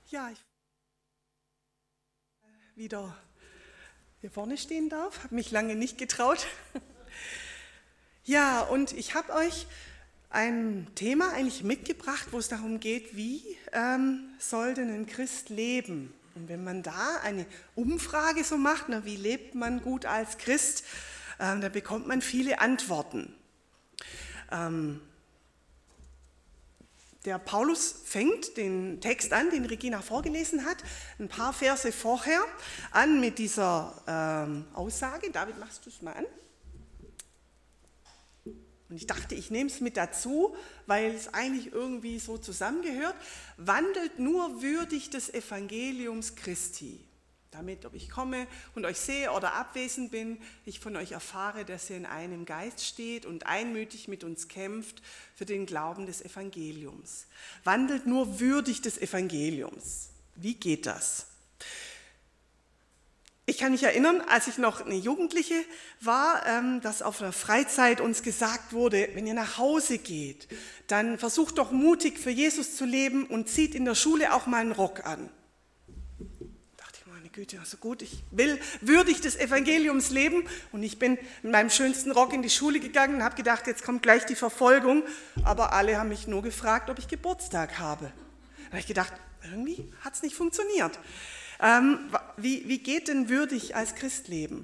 Ja, ich wieder hier vorne stehen darf, habe mich lange nicht getraut. Ja, und ich habe euch ein Thema eigentlich mitgebracht, wo es darum geht, wie soll denn ein Christ leben? Und wenn man da eine Umfrage so macht, wie lebt man gut als Christ, da bekommt man viele Antworten. Der Paulus fängt den Text an, den Regina vorgelesen hat, ein paar Verse vorher an mit dieser Aussage. David, machst du es mal an? Und ich dachte, ich nehme es mit dazu, weil es eigentlich irgendwie so zusammengehört. Wandelt nur würdig des Evangeliums Christi, damit, ob ich komme und euch sehe oder abwesend bin, ich von euch erfahre, dass ihr in einem Geist steht und einmütig mit uns kämpft für den Glauben des Evangeliums. Wandelt nur würdig des Evangeliums. Wie geht das? Ich kann mich erinnern, als ich noch eine Jugendliche war, dass auf der Freizeit uns gesagt wurde, wenn ihr nach Hause geht, dann versucht doch mutig für Jesus zu leben und zieht in der Schule auch mal einen Rock an. Güte, also gut, ich will würdig des Evangeliums leben und ich bin mit meinem schönsten Rock in die Schule gegangen und habe gedacht, jetzt kommt gleich die Verfolgung, aber alle haben mich nur gefragt, ob ich Geburtstag habe. Da habe ich gedacht, irgendwie hat es nicht funktioniert. Wie geht denn würdig als Christ leben?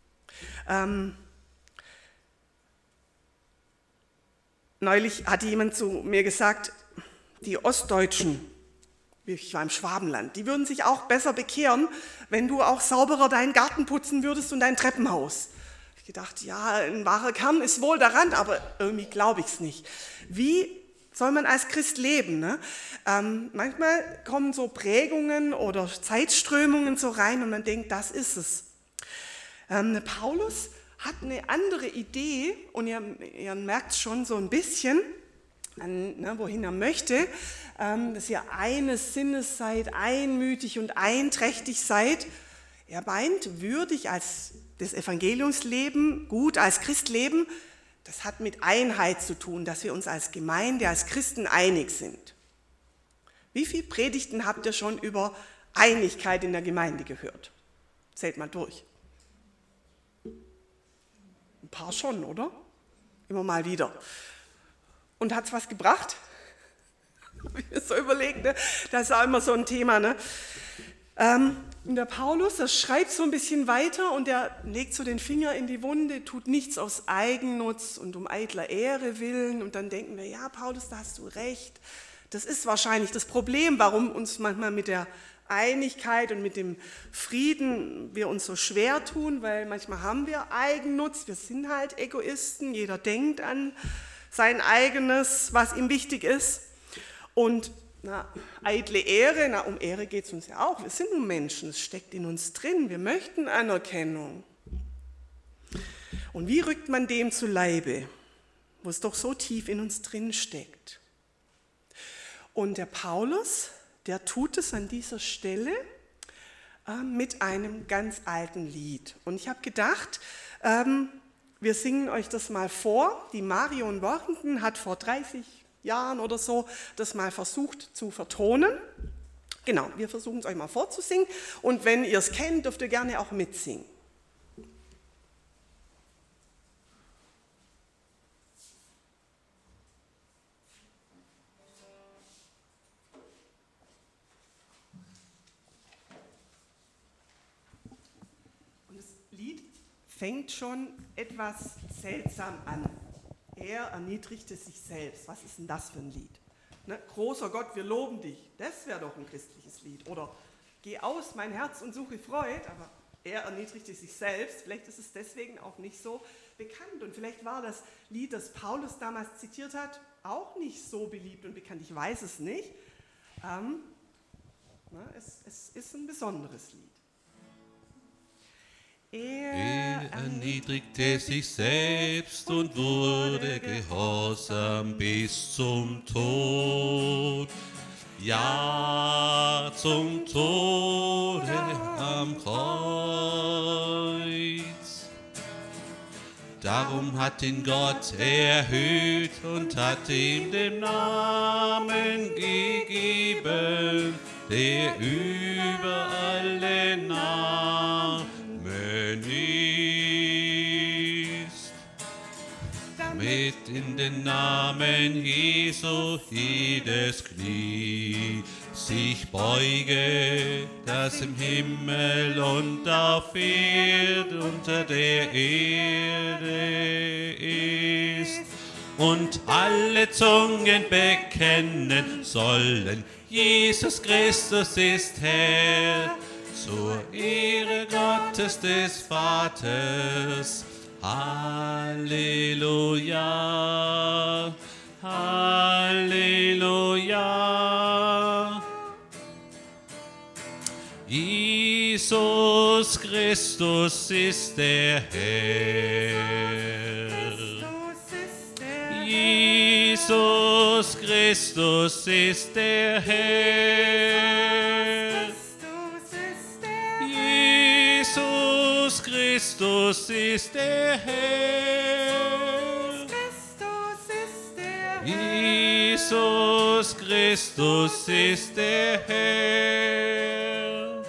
Neulich hatte jemand zu mir gesagt, die Ostdeutschen, ich war im Schwabenland, die würden sich auch besser bekehren, wenn du auch sauberer deinen Garten putzen würdest und dein Treppenhaus. Ich gedacht, ja, ein wahrer Kern ist wohl daran, aber irgendwie glaube ich es nicht. Wie soll man als Christ leben? Ne? Manchmal kommen so Prägungen oder Zeitströmungen so rein und man denkt, das ist es. Paulus hat eine andere Idee und ihr merkt es schon so ein bisschen, wohin er möchte, dass ihr eines Sinnes seid, einmütig und einträchtig seid. Er meint, würdig als des Evangeliums leben, gut als Christ leben, das hat mit Einheit zu tun, dass wir uns als Gemeinde, als Christen einig sind. Wie viele Predigten habt ihr schon über Einigkeit in der Gemeinde gehört? Zählt mal durch. Ein paar schon, oder? Immer mal wieder. Und hat es was gebracht? Habe ich mir so überlegt, ne? Das ist auch immer so ein Thema. Ne? Und der Paulus, der schreibt so ein bisschen weiter und der legt so den Finger in die Wunde, tut nichts aus Eigennutz und um eitler Ehre willen. Und dann denken wir, ja Paulus, da hast du recht. Das ist wahrscheinlich das Problem, warum uns manchmal mit der Einigkeit und mit dem Frieden wir uns so schwer tun, weil manchmal haben wir Eigennutz, wir sind halt Egoisten, jeder denkt an sein eigenes, was ihm wichtig ist. Und eitle Ehre, um Ehre geht es uns ja auch. Wir sind nun Menschen, es steckt in uns drin. Wir möchten Anerkennung. Und wie rückt man dem zu Leibe, wo es doch so tief in uns drin steckt? Und der Paulus, der tut es an dieser Stelle mit einem ganz alten Lied. Und ich habe gedacht, wir singen euch das mal vor. Die Marion Worthington hat vor 30 Jahren oder so das mal versucht zu vertonen. Genau, wir versuchen es euch mal vorzusingen. Und wenn ihr es kennt, dürft ihr gerne auch mitsingen. Und das Lied fängt schon etwas seltsam an. Er erniedrigte sich selbst. Was ist denn das für ein Lied? Ne? Großer Gott, wir loben dich. Das wäre doch ein christliches Lied. Oder geh aus, mein Herz, und suche Freud. Aber er erniedrigte sich selbst. Vielleicht ist es deswegen auch nicht so bekannt. Und vielleicht war das Lied, das Paulus damals zitiert hat, auch nicht so beliebt und bekannt. Ich weiß es nicht. Es ist ein besonderes Lied. Er erniedrigte sich selbst und wurde gehorsam bis zum Tod. Ja, zum Tode am Kreuz. Darum hat ihn Gott erhöht und hat ihm den Namen gegeben, der über alle Namen ist. Damit in den Namen Jesu jedes Knie sich beuge, das im Himmel und auf Erden unter der Erde ist. Und alle Zungen bekennen sollen, Jesus Christus ist Herr, zur Ehre Gottes des Vaters. Halleluja, Halleluja. Jesus Christus ist der Herr. Jesus Christus ist der Herr. Jesus Christus ist der Herr. Jesus Christus ist der Herr.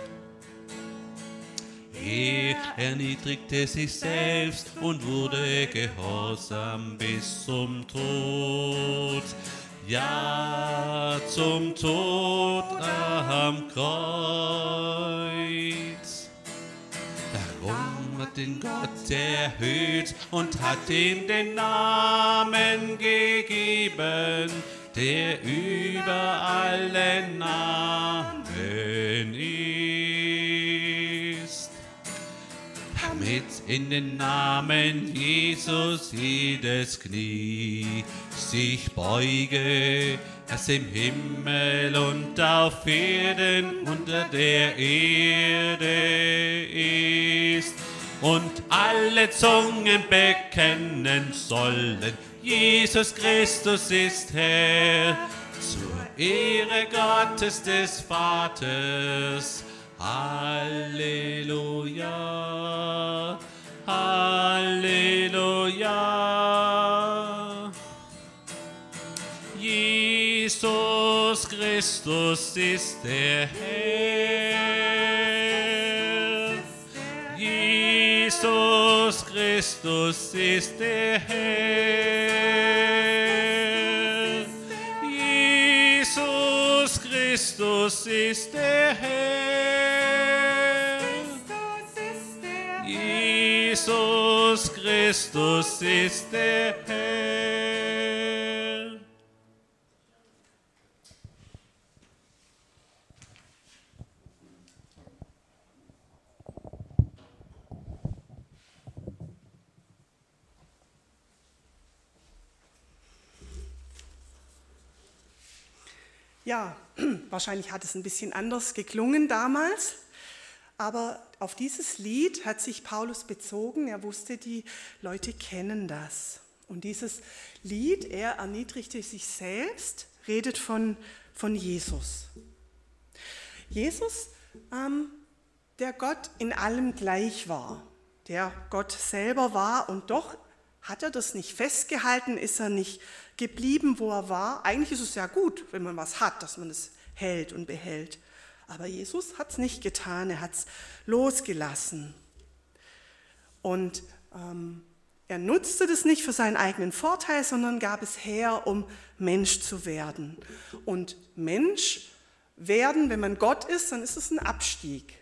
Er erniedrigte sich selbst und wurde gehorsam bis zum Tod. Ja, zum Tod am Kreuz. Darum hat ihn Gott erhöht und hat ihm den Namen gegeben, der über alle Namen ist. Damit in den Namen Jesus jedes Knie sich beuge, das im Himmel und auf Erden unter der Erde ist. Und alle Zungen bekennen sollen, Jesus Christus ist Herr, zur Ehre Gottes des Vaters. Halleluja, Halleluja. Jesus Christus ist der Herr. Jesus Christus ist der Herr. Jesus Christus ist der Herr. Jesus Christus ist der Herr. Ja, wahrscheinlich hat es ein bisschen anders geklungen damals, aber auf dieses Lied hat sich Paulus bezogen. Er wusste, die Leute kennen das. Und dieses Lied, er erniedrigte sich selbst, redet von Jesus. Jesus, der Gott in allem gleich war, der Gott selber war, und doch hat er das nicht festgehalten, ist er nicht geblieben, wo er war. Eigentlich ist es ja gut, wenn man was hat, dass man es hält und behält. Aber Jesus hat es nicht getan, er hat es losgelassen. Und er nutzte das nicht für seinen eigenen Vorteil, sondern gab es her, um Mensch zu werden. Und Mensch werden, wenn man Gott ist, dann ist es ein Abstieg.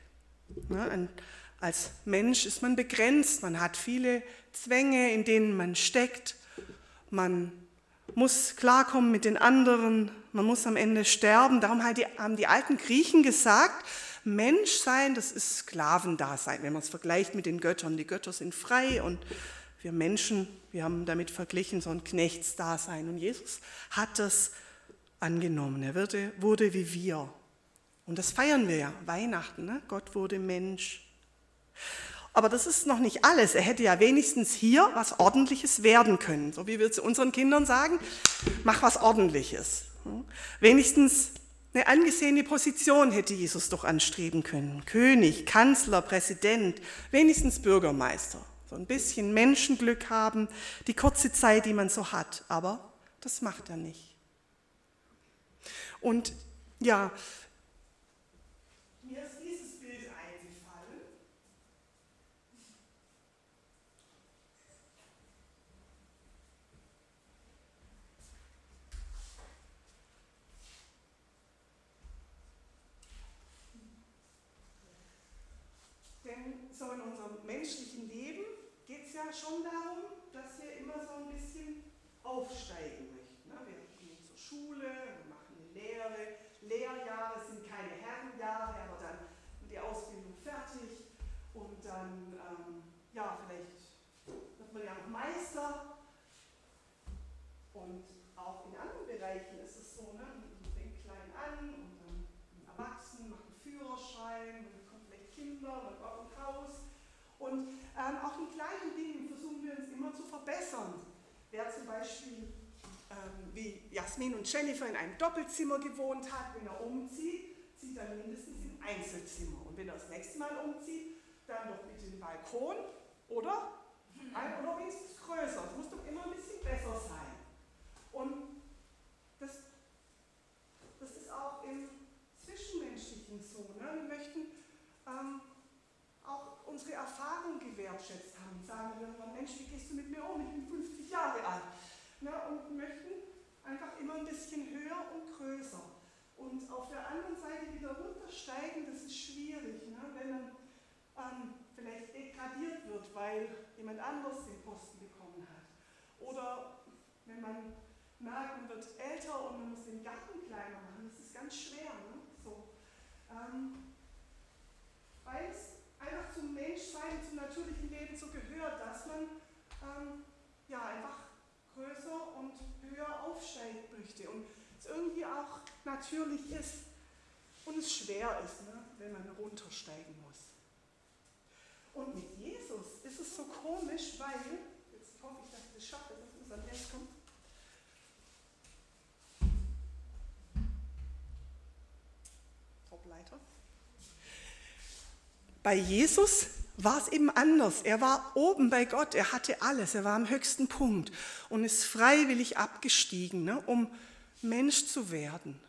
Als Mensch ist man begrenzt, man hat viele Zwänge, in denen man steckt, man muss klarkommen mit den anderen, man muss am Ende sterben. Darum haben die alten Griechen gesagt, Menschsein, das ist Sklavendasein, wenn man es vergleicht mit den Göttern. Die Götter sind frei und wir Menschen, wir haben damit verglichen so ein Knechtsdasein. Und Jesus hat das angenommen, er wurde wie wir. Und das feiern wir ja, Weihnachten, ne? Gott wurde Mensch. Aber das ist noch nicht alles. Er hätte ja wenigstens hier was Ordentliches werden können. So wie wir zu unseren Kindern sagen, mach was Ordentliches. Wenigstens eine angesehene Position hätte Jesus doch anstreben können. König, Kanzler, Präsident, wenigstens Bürgermeister. So ein bisschen Menschenglück haben, die kurze Zeit, die man so hat. Aber das macht er nicht. Und ja, ja schon darum, dass wir immer so ein bisschen aufsteigen möchten. Ne? Wir gehen zur Schule, wir machen eine Lehre. Lehrjahre sind keine Herrenjahre, aber dann wird die Ausbildung fertig und dann, vielleicht wird man ja noch Meister. Und auch in anderen Bereichen ist es so, ne? Man fängt klein an und dann erwachsen, macht einen Führerschein, man bekommt vielleicht Kinder, man baut ein Haus. Und auch in kleinen Dingen versuchen wir uns immer zu verbessern. Wer zum Beispiel wie Jasmin und Jennifer in einem Doppelzimmer gewohnt hat, wenn er umzieht, zieht er mindestens in ein Einzelzimmer. Und wenn er das nächste Mal umzieht, dann doch bitte den Balkon oder wenigstens größer. Es muss doch immer ein bisschen besser sein. Und das ist auch im Zwischenmenschlichen so. Ne? Wir möchten auch unsere Erfahrung gewertschätzt haben. Sagen wir irgendwann, Mensch, wie gehst du mit mir um? Ich bin 50 Jahre alt. Ne? Und möchten einfach immer ein bisschen höher und größer. Und auf der anderen Seite wieder runtersteigen, das ist schwierig. Ne? Wenn man vielleicht degradiert wird, weil jemand anderes den Posten bekommen hat. Oder wenn man merkt, man wird älter und man muss den Garten kleiner machen, das ist ganz schwer. Ne? So. Weil es einfach zum Menschsein, zum natürlichen Leben so gehört, dass man einfach größer und höher aufsteigen möchte und es irgendwie auch natürlich ist und es schwer ist, ne? Wenn man runtersteigen muss. Und mit Jesus ist es so komisch, weil, jetzt hoffe ich, dass ich das schaffe, dass es am Ende kommt. Topleiter. Bei Jesus war es eben anders. Er war oben bei Gott, er hatte alles, er war am höchsten Punkt und ist freiwillig abgestiegen, ne, um Mensch zu werden.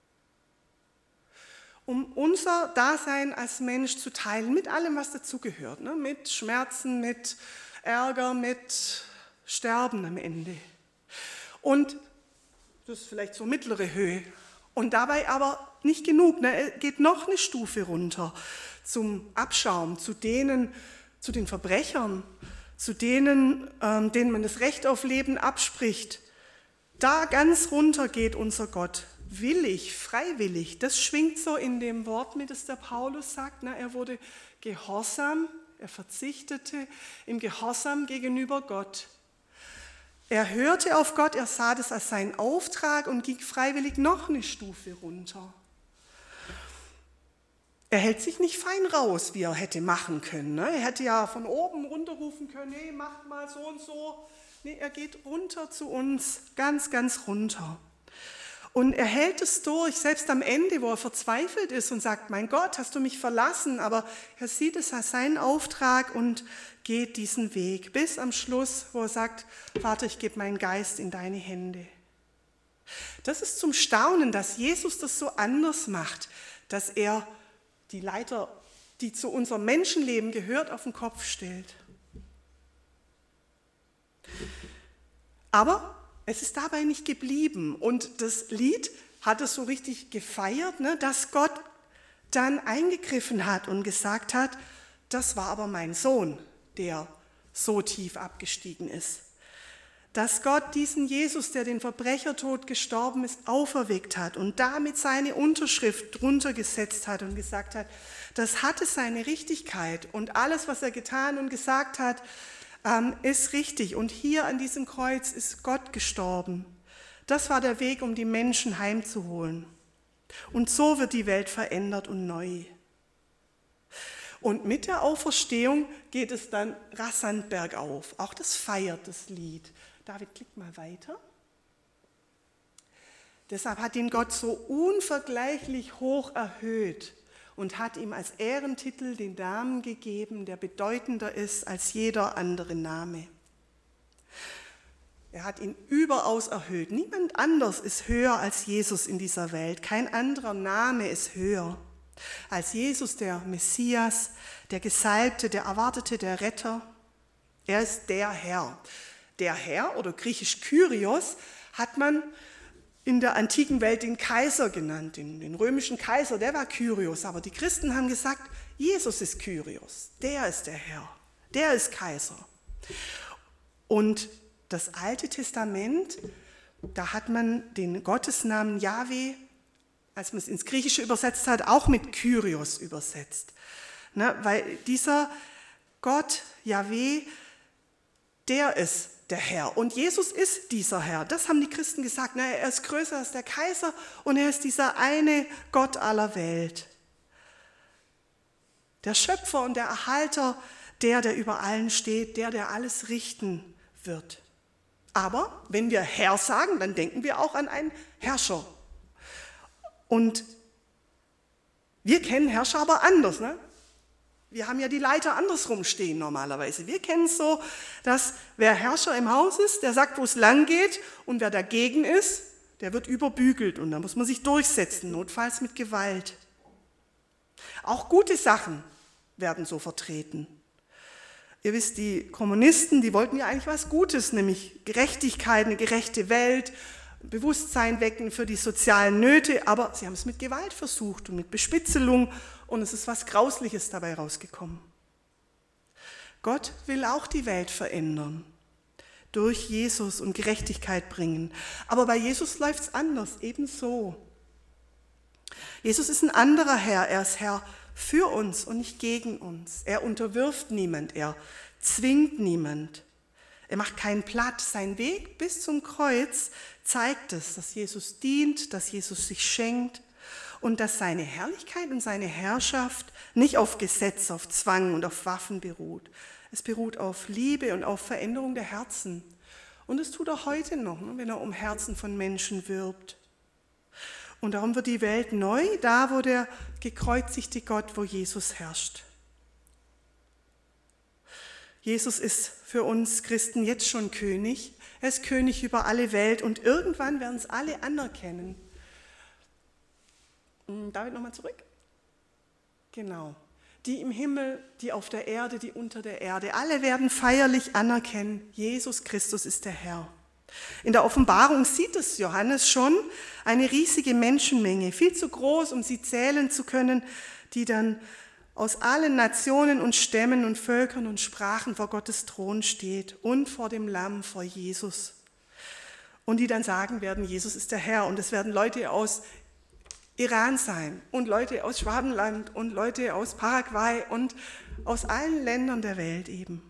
Um unser Dasein als Mensch zu teilen, mit allem, was dazugehört, ne, mit Schmerzen, mit Ärger, mit Sterben am Ende. Und das ist vielleicht so mittlere Höhe. Und dabei aber nicht genug, ne, er geht noch eine Stufe runter. Zum Abschaum, zu den Verbrechern, zu denen, denen man das Recht auf Leben abspricht. Da ganz runter geht unser Gott, willig, freiwillig. Das schwingt so in dem Wort mit, das der Paulus sagt. Ne? Er wurde gehorsam, er verzichtete im Gehorsam gegenüber Gott. Er hörte auf Gott, er sah das als seinen Auftrag und ging freiwillig noch eine Stufe runter. Er hält sich nicht fein raus, wie er hätte machen können. Ne? Er hätte ja von oben runterrufen können, nee, macht mal so und so. Nee, er geht runter zu uns, ganz, ganz runter. Und er hält es durch, selbst am Ende, wo er verzweifelt ist und sagt, mein Gott, hast du mich verlassen? Aber er sieht es als seinen Auftrag und geht diesen Weg bis am Schluss, wo er sagt, Vater, ich gebe meinen Geist in deine Hände. Das ist zum Staunen, dass Jesus das so anders macht, dass er die Leiter, die zu unserem Menschenleben gehört, auf den Kopf stellt. Aber es ist dabei nicht geblieben. Und das Lied hat es so richtig gefeiert, ne, dass Gott dann eingegriffen hat und gesagt hat, das war aber mein Sohn, der so tief abgestiegen ist. Dass Gott diesen Jesus, der den Verbrechertod gestorben ist, auferweckt hat und damit seine Unterschrift drunter gesetzt hat und gesagt hat, das hatte seine Richtigkeit und alles, was er getan und gesagt hat, ist richtig. Und hier an diesem Kreuz ist Gott gestorben. Das war der Weg, um die Menschen heimzuholen. Und so wird die Welt verändert und neu. Und mit der Auferstehung geht es dann rasant bergauf. Auch das feiert das Lied. David, klick mal weiter. Deshalb hat ihn Gott so unvergleichlich hoch erhöht und hat ihm als Ehrentitel den Namen gegeben, der bedeutender ist als jeder andere Name. Er hat ihn überaus erhöht. Niemand anders ist höher als Jesus in dieser Welt. Kein anderer Name ist höher als Jesus, der Messias, der Gesalbte, der Erwartete, der Retter. Er ist der Herr. Der Herr, oder griechisch Kyrios, hat man in der antiken Welt den Kaiser genannt, den römischen Kaiser, der war Kyrios. Aber die Christen haben gesagt, Jesus ist Kyrios, der ist der Herr, der ist Kaiser. Und das Alte Testament, da hat man den Gottesnamen Jahwe, als man es ins Griechische übersetzt hat, auch mit Kyrios übersetzt. Ne, weil dieser Gott, Jahwe, der ist der Herr. Und Jesus ist dieser Herr. Das haben die Christen gesagt. Ne, er ist größer als der Kaiser und er ist dieser eine Gott aller Welt. Der Schöpfer und der Erhalter, der über allen steht, der alles richten wird. Aber wenn wir Herr sagen, dann denken wir auch an einen Herrscher. Und wir kennen Herrscher aber anders. Ne? Wir haben ja die Leiter andersrum stehen normalerweise. Wir kennen es so, dass wer Herrscher im Haus ist, der sagt, wo es lang geht, und wer dagegen ist, der wird überbügelt und da muss man sich durchsetzen, notfalls mit Gewalt. Auch gute Sachen werden so vertreten. Ihr wisst, die Kommunisten, die wollten ja eigentlich was Gutes, nämlich Gerechtigkeit, eine gerechte Welt, Bewusstsein wecken für die sozialen Nöte, aber sie haben es mit Gewalt versucht und mit Bespitzelung und es ist was Grausliches dabei rausgekommen. Gott will auch die Welt verändern, durch Jesus und Gerechtigkeit bringen. Aber bei Jesus läuft es anders, ebenso. Jesus ist ein anderer Herr, er ist Herr für uns und nicht gegen uns. Er unterwirft niemand, er zwingt niemand. Er macht keinen platt. Sein Weg bis zum Kreuz zeigt es, dass Jesus dient, dass Jesus sich schenkt und dass seine Herrlichkeit und seine Herrschaft nicht auf Gesetz, auf Zwang und auf Waffen beruht. Es beruht auf Liebe und auf Veränderung der Herzen. Und es tut er heute noch, wenn er um Herzen von Menschen wirbt. Und darum wird die Welt neu, da wo der gekreuzigte Gott, wo Jesus herrscht. Jesus ist für uns Christen jetzt schon König. Er ist König über alle Welt und irgendwann werden es alle anerkennen. David, nochmal zurück. Genau. Die im Himmel, die auf der Erde, die unter der Erde. Alle werden feierlich anerkennen, Jesus Christus ist der Herr. In der Offenbarung sieht es Johannes schon, eine riesige Menschenmenge, viel zu groß, um sie zählen zu können, die dann aus allen Nationen und Stämmen und Völkern und Sprachen vor Gottes Thron steht und vor dem Lamm, vor Jesus. Und die dann sagen werden, Jesus ist der Herr. Und es werden Leute aus Iran sein und Leute aus Schwabenland und Leute aus Paraguay und aus allen Ländern der Welt eben.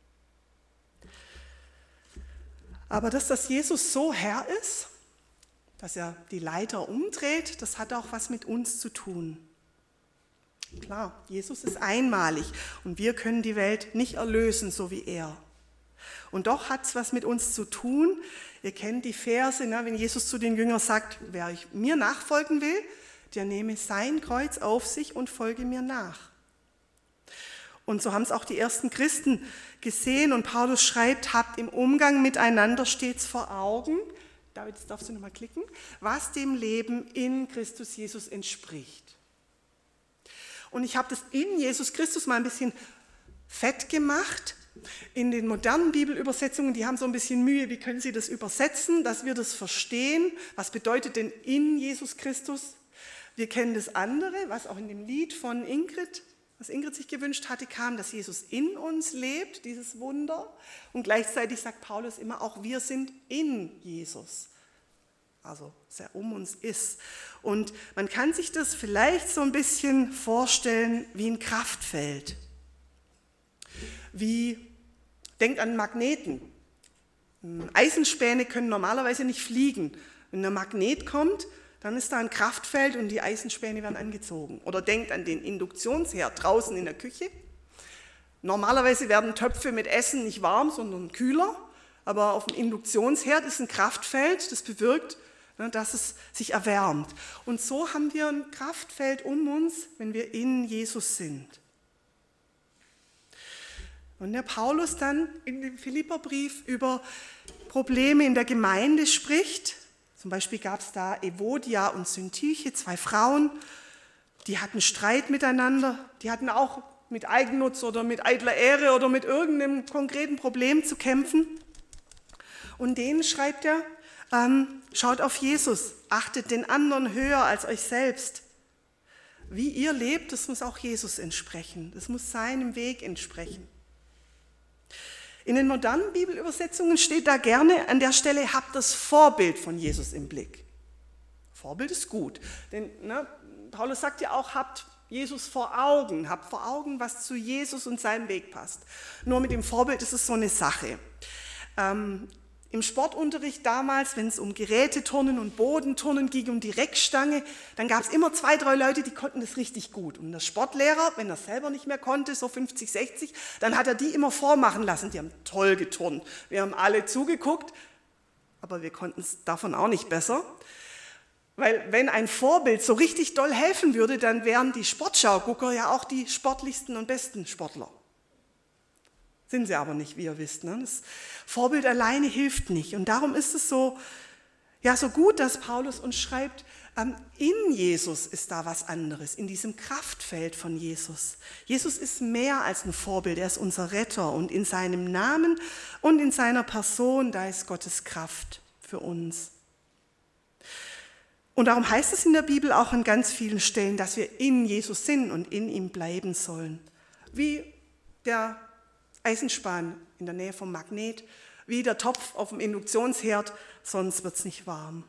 Aber dass Jesus so Herr ist, dass er die Leiter umdreht, das hat auch was mit uns zu tun. Klar, Jesus ist einmalig und wir können die Welt nicht erlösen, so wie er. Und doch hat es was mit uns zu tun. Ihr kennt die Verse, ne, wenn Jesus zu den Jüngern sagt, wer mir nachfolgen will, der nehme sein Kreuz auf sich und folge mir nach. Und so haben es auch die ersten Christen gesehen und Paulus schreibt, habt im Umgang miteinander stets vor Augen, David, jetzt darfst du nochmal klicken, was dem Leben in Christus Jesus entspricht. Und ich habe das in Jesus Christus mal ein bisschen fett gemacht. In den modernen Bibelübersetzungen, die haben so ein bisschen Mühe, wie können sie das übersetzen, dass wir das verstehen. Was bedeutet denn in Jesus Christus? Wir kennen das andere, was auch in dem Lied von Ingrid, was Ingrid sich gewünscht hatte, kam, dass Jesus in uns lebt, dieses Wunder. Und gleichzeitig sagt Paulus immer auch, wir sind in Jesus. Also, dass er um uns ist. Und man kann sich das vielleicht so ein bisschen vorstellen wie ein Kraftfeld. Denkt an Magneten. Eisenspäne können normalerweise nicht fliegen. Wenn ein Magnet kommt, dann ist da ein Kraftfeld und die Eisenspäne werden angezogen. Oder denkt an den Induktionsherd draußen in der Küche. Normalerweise werden Töpfe mit Essen nicht warm, sondern kühler. Aber auf dem Induktionsherd ist ein Kraftfeld, das bewirkt, dass es sich erwärmt. Und so haben wir ein Kraftfeld um uns, wenn wir in Jesus sind. Und der Paulus dann in dem Philipperbrief über Probleme in der Gemeinde spricht. Zum Beispiel gab es da Evodia und Syntyche, 2 Frauen, die hatten Streit miteinander, die hatten auch mit Eigennutz oder mit eitler Ehre oder mit irgendeinem konkreten Problem zu kämpfen. Und denen schreibt er, schaut auf Jesus, achtet den anderen höher als euch selbst. Wie ihr lebt, das muss auch Jesus entsprechen, das muss seinem Weg entsprechen. In den modernen Bibelübersetzungen steht da gerne an der Stelle, habt das Vorbild von Jesus im Blick. Vorbild ist gut, denn Paulus sagt ja auch, habt Jesus vor Augen, habt vor Augen, was zu Jesus und seinem Weg passt. Nur mit dem Vorbild ist es so eine Sache. Im Sportunterricht damals, wenn es um Geräteturnen und Bodenturnen ging, um die Reckstange, dann gab es immer 2, 3 Leute, die konnten das richtig gut. Und der Sportlehrer, wenn er selber nicht mehr konnte, so 50, 60, dann hat er die immer vormachen lassen. Die haben toll geturnt. Wir haben alle zugeguckt, aber wir konnten es davon auch nicht besser. Weil wenn ein Vorbild so richtig doll helfen würde, dann wären die Sportschaugucker ja auch die sportlichsten und besten Sportler. Sind sie aber nicht, wie ihr wisst. Das Vorbild alleine hilft nicht. Und darum ist es so gut, dass Paulus uns schreibt, in Jesus ist da was anderes, in diesem Kraftfeld von Jesus. Jesus ist mehr als ein Vorbild, er ist unser Retter. Und in seinem Namen und in seiner Person, da ist Gottes Kraft für uns. Und darum heißt es in der Bibel auch an ganz vielen Stellen, dass wir in Jesus sind und in ihm bleiben sollen. Wie der Eisenspan in der Nähe vom Magnet, wie der Topf auf dem Induktionsherd, sonst wird es nicht warm.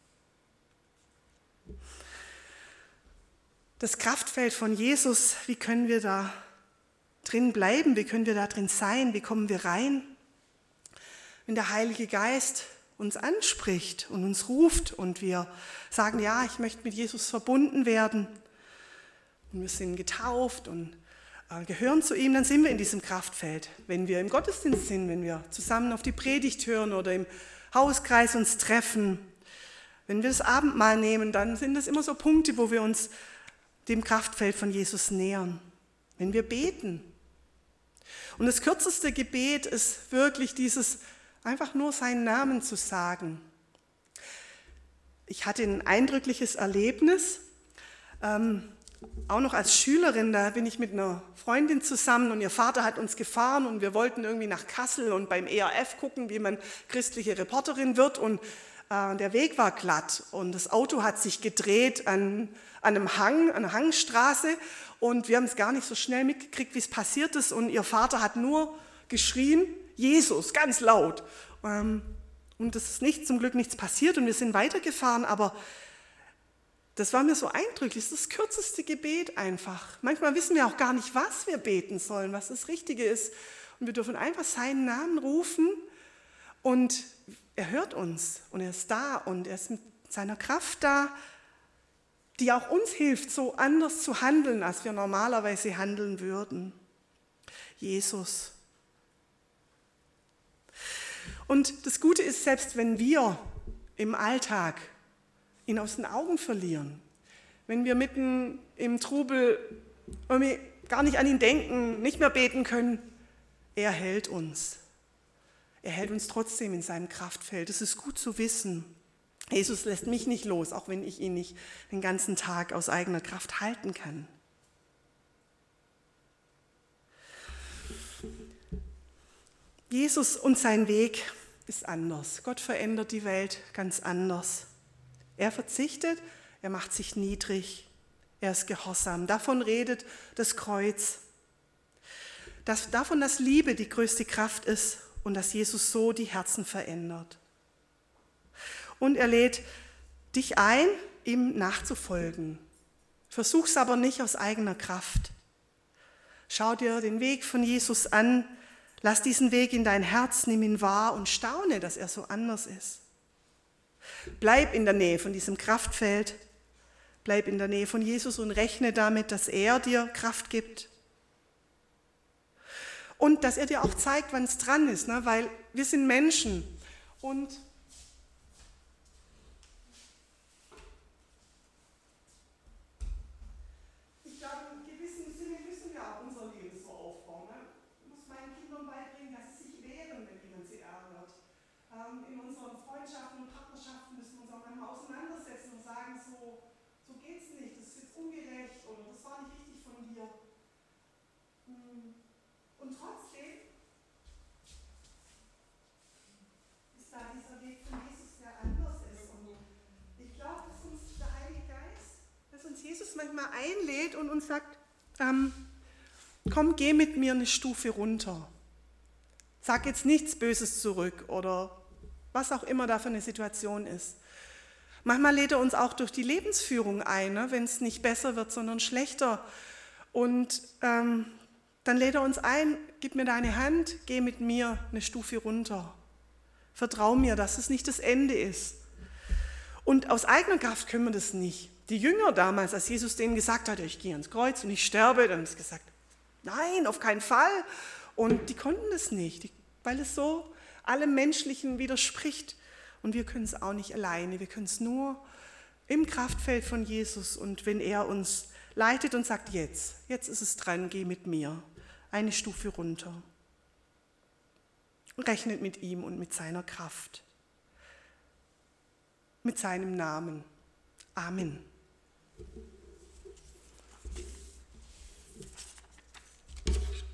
Das Kraftfeld von Jesus, wie können wir da drin bleiben, wie können wir da drin sein, wie kommen wir rein? Wenn der Heilige Geist uns anspricht und uns ruft und wir sagen, ja, ich möchte mit Jesus verbunden werden und wir sind getauft und gehören zu ihm, dann sind wir in diesem Kraftfeld. Wenn wir im Gottesdienst sind, wenn wir zusammen auf die Predigt hören oder im Hauskreis uns treffen, wenn wir das Abendmahl nehmen, dann sind das immer so Punkte, wo wir uns dem Kraftfeld von Jesus nähern. Wenn wir beten. Und das kürzeste Gebet ist wirklich dieses, einfach nur seinen Namen zu sagen. Ich hatte ein eindrückliches Erlebnis, auch noch als Schülerin, da bin ich mit einer Freundin zusammen und ihr Vater hat uns gefahren und wir wollten irgendwie nach Kassel und beim ERF gucken, wie man christliche Reporterin wird und der Weg war glatt und das Auto hat sich gedreht an einem Hang, an einer Hangstraße und wir haben es gar nicht so schnell mitgekriegt, wie es passiert ist und ihr Vater hat nur geschrien, Jesus, ganz laut. Und es ist zum Glück nichts passiert und wir sind weitergefahren, aber das war mir so eindrücklich, das ist das kürzeste Gebet einfach. Manchmal wissen wir auch gar nicht, was wir beten sollen, was das Richtige ist. Und wir dürfen einfach seinen Namen rufen und er hört uns und er ist da und er ist mit seiner Kraft da, die auch uns hilft, so anders zu handeln, als wir normalerweise handeln würden. Jesus. Und das Gute ist, selbst wenn wir im Alltag ihn aus den Augen verlieren, wenn wir mitten im Trubel irgendwie gar nicht an ihn denken, nicht mehr beten können, er hält uns. Er hält uns trotzdem in seinem Kraftfeld. Es ist gut zu wissen. Jesus lässt mich nicht los, auch wenn ich ihn nicht den ganzen Tag aus eigener Kraft halten kann. Jesus und sein Weg ist anders. Gott verändert die Welt ganz anders. Er verzichtet, er macht sich niedrig, er ist gehorsam. Davon redet das Kreuz. Davon, dass Liebe die größte Kraft ist und dass Jesus so die Herzen verändert. Und er lädt dich ein, ihm nachzufolgen. Versuch's aber nicht aus eigener Kraft. Schau dir den Weg von Jesus an, lass diesen Weg in dein Herz, nimm ihn wahr und staune, dass er so anders ist. Bleib in der Nähe von diesem Kraftfeld, bleib in der Nähe von Jesus und rechne damit, dass er dir Kraft gibt. Und dass er dir auch zeigt, wann es dran ist, weil wir sind Menschen und ich glaube, in gewissem Sinne müssen wir auch unser Leben so aufbauen. Ich muss meinen Kindern beibringen, dass sie sich wehren, wenn jemand sie ärgert. In unseren Freundschaften und Partnerschaften müssen wir uns auch manchmal auseinandersetzen und sagen, so geht's nicht, das ist jetzt ungerecht oder das war nicht richtig von dir. Und trotzdem ist da dieser Weg von Jesus, der anders ist. Und ich glaube, dass uns der Heilige Geist, dass uns Jesus manchmal einlädt und uns sagt, komm, geh mit mir eine Stufe runter. Sag jetzt nichts Böses zurück oder was auch immer da für eine Situation ist. Manchmal lädt er uns auch durch die Lebensführung ein, ne? Wenn es nicht besser wird, sondern schlechter. Und dann lädt er uns ein, gib mir deine Hand, geh mit mir eine Stufe runter. Vertrau mir, dass es nicht das Ende ist. Und aus eigener Kraft können wir das nicht. Die Jünger damals, als Jesus denen gesagt hat, ich gehe ans Kreuz und ich sterbe, dann haben sie gesagt, nein, auf keinen Fall. Und die konnten das nicht, weil es so allem Menschlichen widerspricht. Und wir können es auch nicht alleine, wir können es nur im Kraftfeld von Jesus. Und wenn er uns leitet und sagt, jetzt ist es dran, geh mit mir eine Stufe runter. Rechnet mit ihm und mit seiner Kraft, mit seinem Namen. Amen.